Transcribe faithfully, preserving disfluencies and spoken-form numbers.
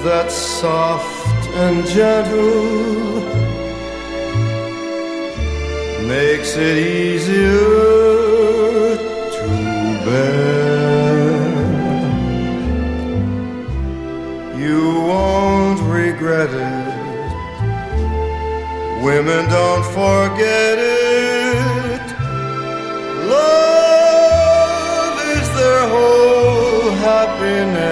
that's soft and gentle makes it easier to bear. You won't regret it. Women don't forget